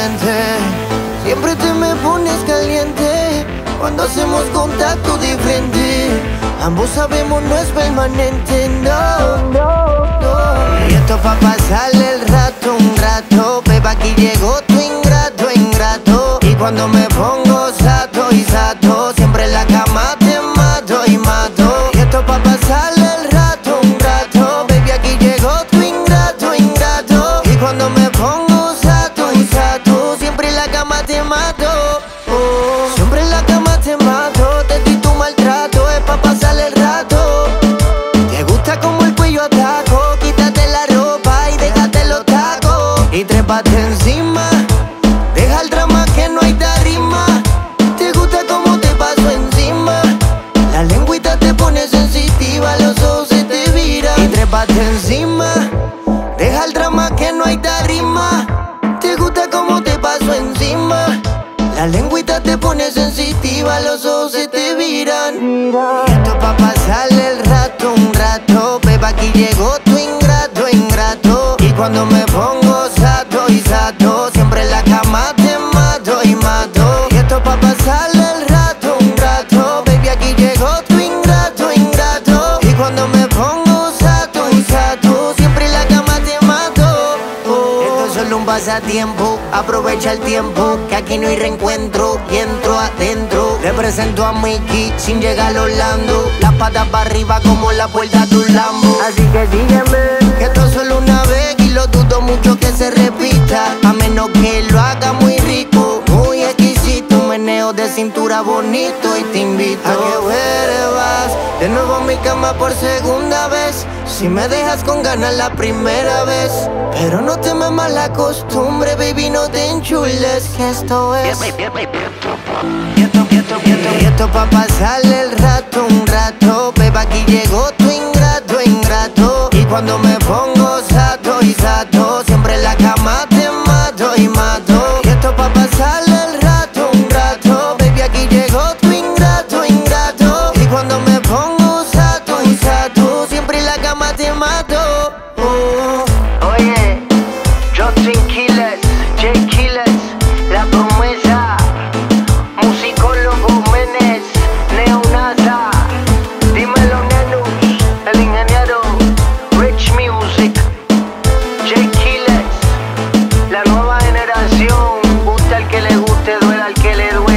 diferente. Siempre te me pones caliente cuando hacemos contacto de frente. Ambos sabemos no es permanente, no, no, no. Y esto pa' pasarle el rato, un rato. Beba, aquí llegó tu ingrato, ingrato. Y cuando me pongo sato y sato, siempre en la cama te mato y mato. Y esto pa' pasarle el rato, un rato. Baby, aquí llegó tu ingrato, ingrato. Y cuando me pongo sato y sato, siempre en la cama te mato. Siempre en la cama te mato, te di tu maltrato, es pa' pasarle el rato. Te gusta como el cuello ataco, quítate la ropa y déjate los tacos. Y trépate encima, deja el drama que no hay tarima. Te gusta como te paso encima, la lengüita te pone sensitiva, los ojos se te viran. Y trépate encima, deja el drama que no hay tarima. Te gusta como te paso encima, la lengüita te pone sensitiva, los ojos se te viran. Y esto pa' pasarle el rato, un rato. Beba, aquí llegó tu ingrato, ingrato. Y cuando me pongo sato y sato, siempre en la cama te mato y mato. Y esto pa' pasarle el rato, un rato. Baby, aquí llegó tu ingrato, ingrato. Y cuando me pongo sato y sato, siempre en la cama te mato. Esto es solo un pasatiempo, aprovecha el tiempo, que aquí no hay reencuentro. Y entro adentro, represento a Mickey sin llegar a Orlando. Las patas para arriba como la puerta de un Lambo. Así que sígueme, que esto es solo una vez y lo dudo mucho que se repita. A menos que lo haga muy rico, muy exquisito. Un meneo de cintura bonito y te invito a que vuelvas de nuevo a mi cama por segunda vez. Si me dejas con ganas la primera vez, pero no te mamas la costumbre, baby, no te enchules, que esto es. Y esto pa' pasarle el rato, un rato. Beba, aquí llegó tu ingrato, ingrato. Y cuando me pongo sato y sato, siempre en la cama te mato y mato. Y esto pa' pasarle el rato, un rato. Baby, aquí llegó tu ingrato, ingrato. Y cuando me pongo sato y sato, siempre en la cama te mato. Oye, Justin Quiles, Jay Quiles, La Promesa, Musicólogo Menes, Neonata, Dímelo Nenus, El Ingeniero, Rich Music, Jay Quiles, la nueva generación, gusta al que le guste, duela al que le duele.